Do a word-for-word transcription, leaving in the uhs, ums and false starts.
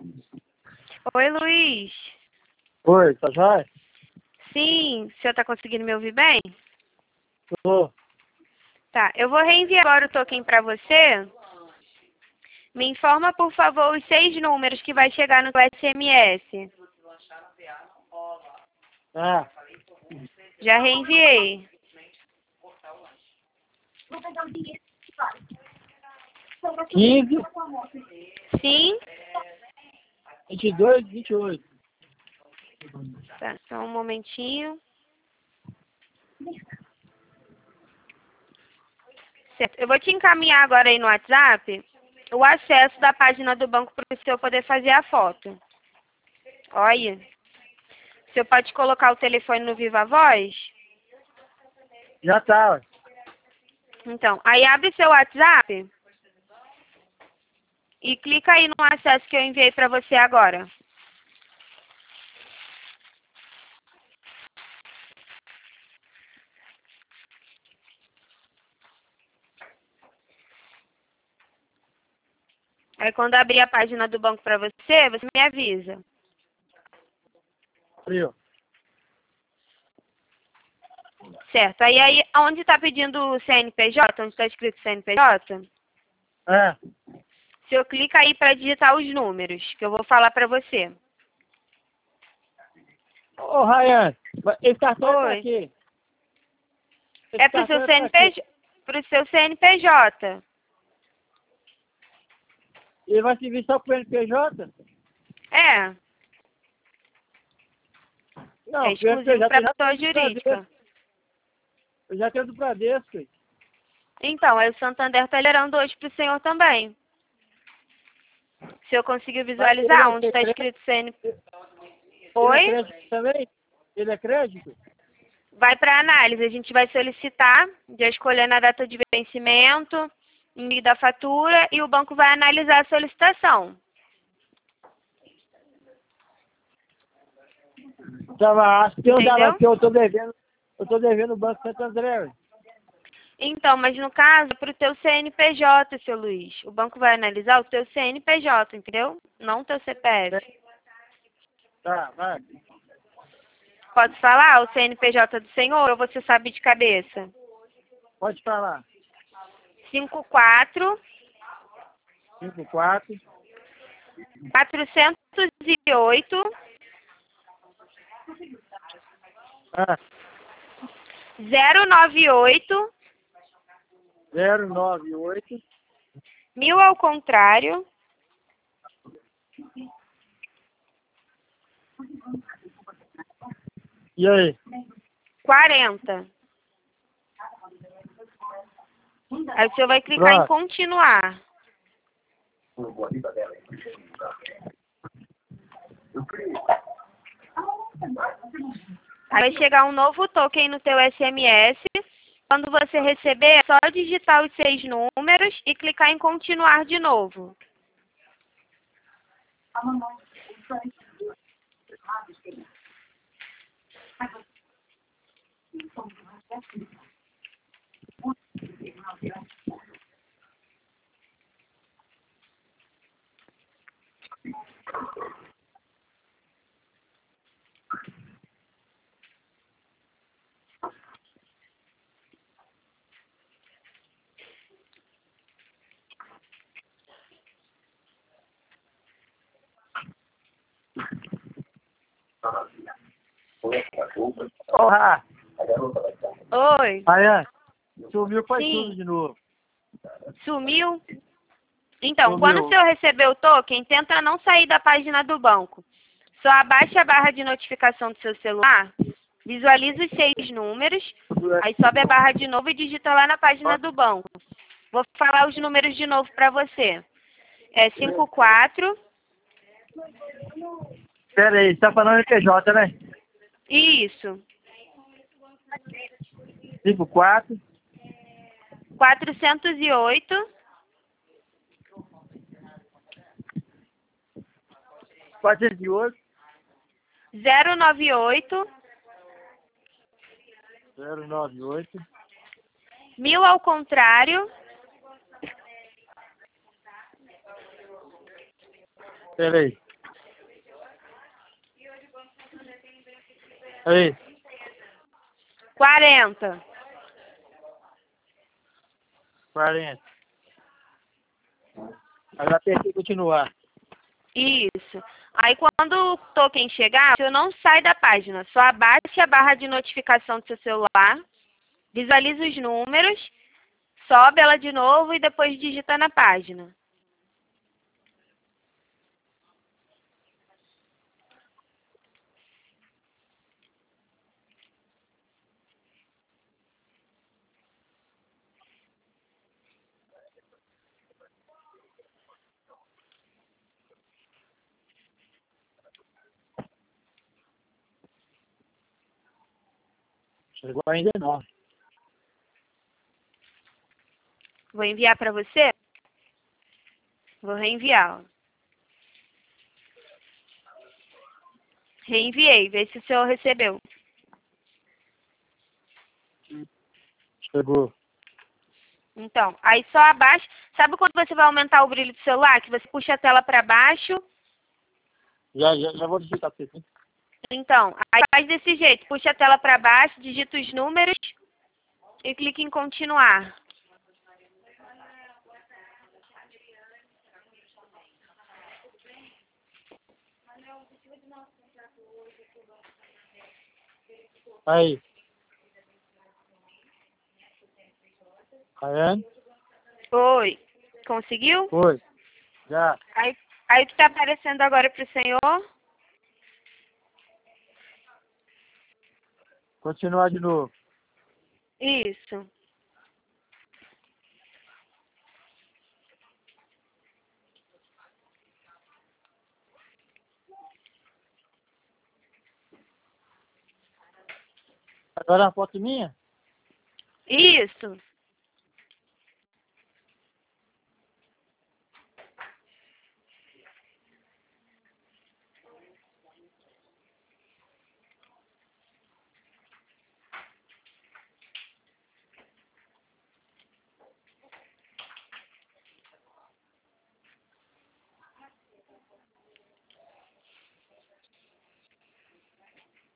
Oi, Luiz. Oi, tá jóia? Sim, o senhor tá conseguindo me ouvir bem? Tô. Tá, eu vou reenviar agora o token para você. Me informa, por favor, os seis números que vai chegar no S M S. Ah, Já reenviei. quinze, Sim? vinte e dois, vinte e oito. Tá, só um momentinho. Certo, eu vou te encaminhar agora aí no WhatsApp o acesso da página do banco para o senhor poder fazer a foto. Olha. O senhor pode colocar o telefone no Viva Voz? Já tá, ué. Então, aí abre seu WhatsApp e clica aí no acesso que eu enviei para você agora. Aí quando abrir a página do banco para você, você me avisa. Frio. Certo. Aí, aí onde está pedindo o C N P J, onde está escrito C N P J, É. o senhor clica aí para digitar os números, que eu vou falar para você. Ô, Ryan, esse cartão é pra Oi. quê? Esse É para o cartão seu é pra quê? C N P J. Para o seu C N P J. Ele vai servir só pro N P J? É. Não, É pro N P exclusivo J para eu já pessoa tenho do Bradesco. jurídica. Eu já tenho do Bradesco. Ué. Então, aí o Santander está liberando hoje para o senhor também. O senhor conseguiu Mas ele visualizar é onde está crédito? escrito C N P J? Ele é Oi? crédito também? Ele é crédito? Vai para análise. A gente vai solicitar, já escolhendo a data de vencimento, envio da fatura e o banco vai analisar a solicitação. Tava, acho que tem um da Entendeu? que eu tô devendo. Eu tô devendo o Banco Santo André. Ué. Então, mas no caso, é para o teu C N P J, seu Luiz. O banco vai analisar o teu C N P J, entendeu? Não o teu C P F. Tá, vai. Pode falar o C N P J do senhor ou você sabe de cabeça? Pode falar. cinco quatro, cinco, quatro. quatrocentos e oito, Ah, zero nove oito, zero nove oito. mil ao contrário, E aí? quarenta. Aí o senhor vai clicar em Pronto. continuar. Aí vai chegar um novo token no teu S M S. Quando você receber, é só digitar os seis números e clicar em continuar de novo. Porra! Oi. Ryan, sumiu foi Sim. tudo de novo. Sumiu? Então, quando o Sumiu. senhor receber o token, tenta não sair da página do banco. Só abaixa a barra de notificação do seu celular, visualiza os seis números, aí sobe a barra de novo e digita lá na página do banco. Vou falar os números de novo para você. É cinco quatro, Pera aí, você tá falando N P J, né? isso, cinco, quatro. quatrocentos e oito, quatrocentos e oito. zero nove oito, zero nove oito. mil ao contrário, Pera aí. Aí. quarenta. quarenta. Agora apertei continuar. Isso. Aí quando o token chegar, você não sai da página, só abaixe a barra de notificação do seu celular, visualiza os números, sobe ela de novo e depois digita na página. Chegou ainda não. Vou enviar para você? Vou reenviar. Reenviei, vê se o senhor recebeu. Chegou. Então, aí só abaixa. Sabe quando você vai aumentar o brilho do celular? Que você puxa a tela para baixo. Já, já, já vou digitar pra você. Então, aí faz desse jeito. Puxa a tela para baixo, digita os números e clica em continuar. Aí. Rayane? Oi. Conseguiu? Foi. Já. Aí, aí o que está aparecendo agora para o senhor? Continuar de novo. Isso. Agora a foto minha? Isso.